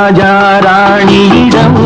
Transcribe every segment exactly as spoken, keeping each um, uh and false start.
ராஜா ராணியிடம்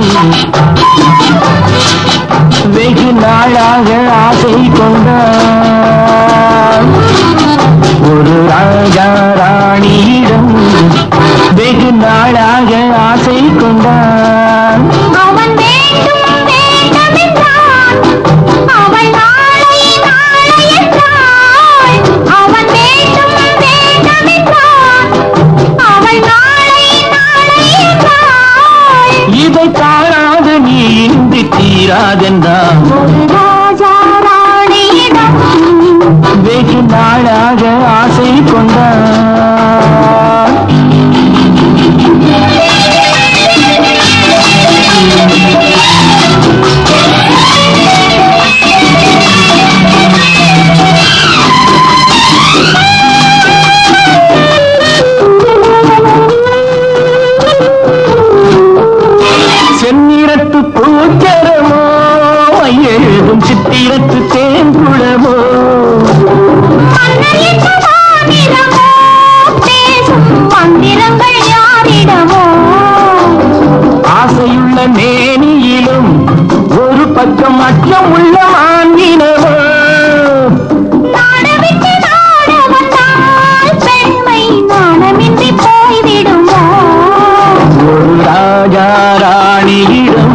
வெகு நாளாக ஆசை கொண்டான். ஒரு ராஜா ராணியிடம் வெகு நாளாக ஆசை கொண்டான். அவன் வேண்டும் வேண்டும் என்றான், அவள் நாளை நாளை என்றாள். அவன் வேண்டும் வேண்டும் என்றான், அவள் நாளை நாளை என்றாள். இதை காணாத நீ இன்றி தீராதென்றான். ஒரு ராஜா ராணியிடம் வெகு நாளாக ஆசை கொண்டான். செந்நிறத்து பூச்சரமோ எழுதும் சித்திரத்து தேங்குளமோ மந்திரங்கள் யாரிடமோ ஆசையுள்ள மேனியிலும் ஒரு பக்கம் அச்சம் உள்ள மான்வினவோ நாடவிட்டு நாட வந்தால் பெண்மை நாணமின்றி போய்விடுமோ. ஒரு ராஜா ராணியிடம்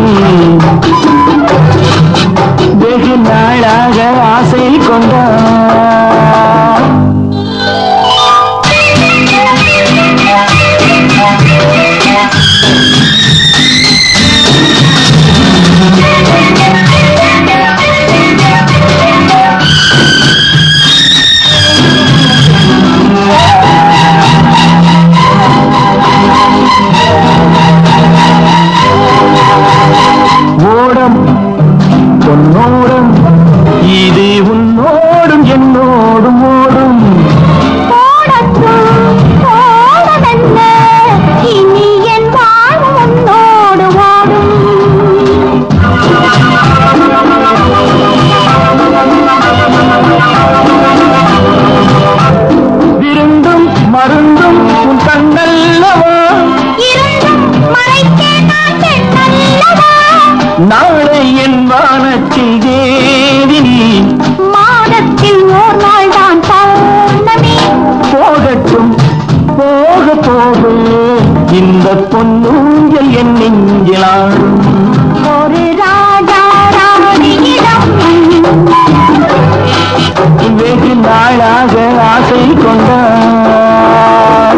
வெகு நாளாக ஆசை கொண்டான். ஓடம் பொன்னோடம் இது உன்னோடும் என்னோடும் ஓடும். ஓடட்டும் ஓடமென்ன, இனி என் வாழ்வு உன்னோடு ஓடும். விருந்தும் மருந்தும் உன் கண்ணல்லவா, இருந்தும் மறைக்க நான் பெண்ணல்லவா. நாளை என் வானத்தில் தேவினி மாதத்தில் ஓர் நாள் தான் பௌர்ணமி. போகட்டும் போக போக இந்த பொன்னூஞ்சல் என் நெஞ்சிலாடும். ஒரு ராஜா ராணியிடம் வெகு நாளாக ஆசை கொண்டான்.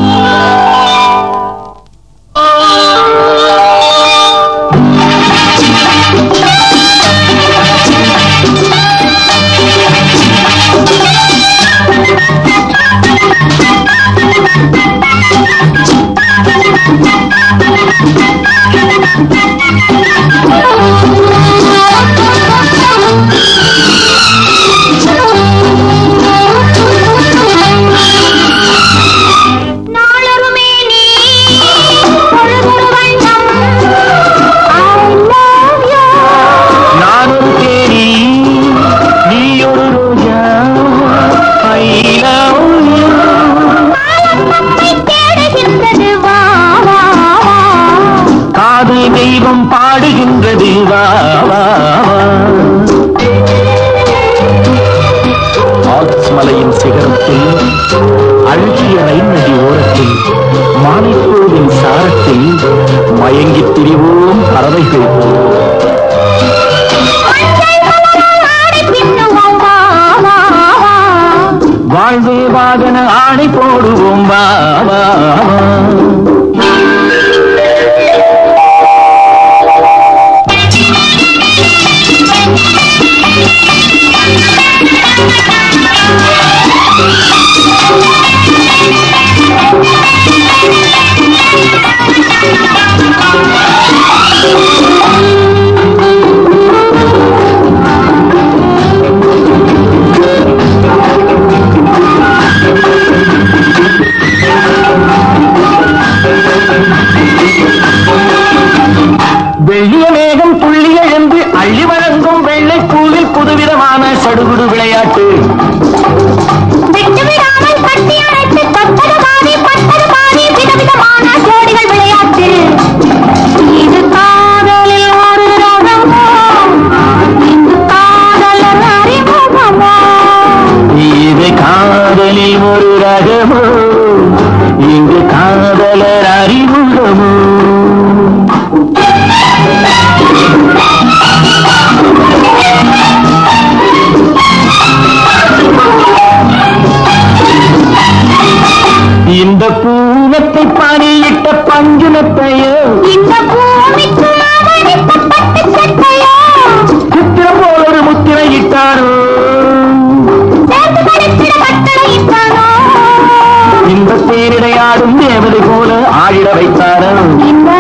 நாளொருமே நீ பொழுதொரு வண்ணம். I love you. நான் ஒரு தேனி நீ ஒரு ரோஜா. I love you. காலம் நம்மை தேடுகின்றது, வா வா வா. காதல் தெய்வம் பாடுகின்றது, வா வா வா. ஆல்ப்ஸ் மலையின் சிகரத்தில் அழகிய ரயில் நதி ஓரத்தில் மாலைப்பூவின் சாரத்தில் மயங்கித் திரிவோம் பறவைகள் போல். மஞ்சள் மலரால் ஆடை பின்னுவோம், வா வா வா. வாழ்வே வாகன ஆணை போடுவோம், வா வா வா. ஆடும் தேவதை போல ஆடிட வைத்தாரோ இந்த